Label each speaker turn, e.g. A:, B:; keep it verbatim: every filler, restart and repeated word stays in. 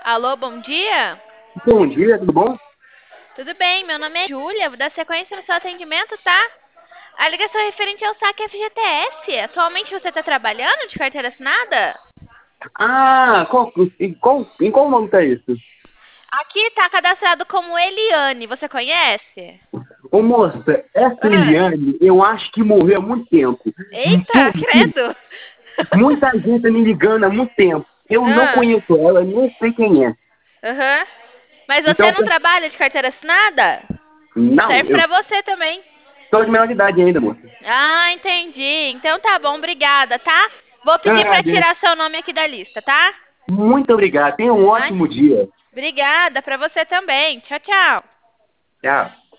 A: Alô, bom dia?
B: Bom dia, tudo bom?
A: Tudo bem, meu nome é Júlia, vou dar sequência no seu atendimento, tá? A ligação é referente ao saque F G T S. Atualmente você está trabalhando de carteira assinada?
B: Ah, qual, em, qual, em qual nome tá isso?
A: Aqui está cadastrado como Eliane, você conhece?
B: Ô moça, essa
A: Ah,
B: Eliane, eu acho que morreu há muito tempo. Em
A: eita,
B: tudo, que
A: credo!
B: muita gente tá me ligando há muito tempo. Eu não
A: Ah,
B: conheço ela, nem sei quem é.
A: aham. Mas você
B: Então,
A: não trabalha de carteira assinada?
B: não,
A: Serve
B: eu
A: pra você também.
B: sou de menor de idade ainda, moça.
A: Ah, entendi. Então tá bom, obrigada, tá? Vou
B: Eu
A: pedir pra
B: agradeço.
A: tirar seu nome aqui da lista, tá?
B: Muito obrigado. Tenha um
A: Mas,
B: ótimo dia.
A: obrigada pra você também. Tchau, tchau.
B: Tchau.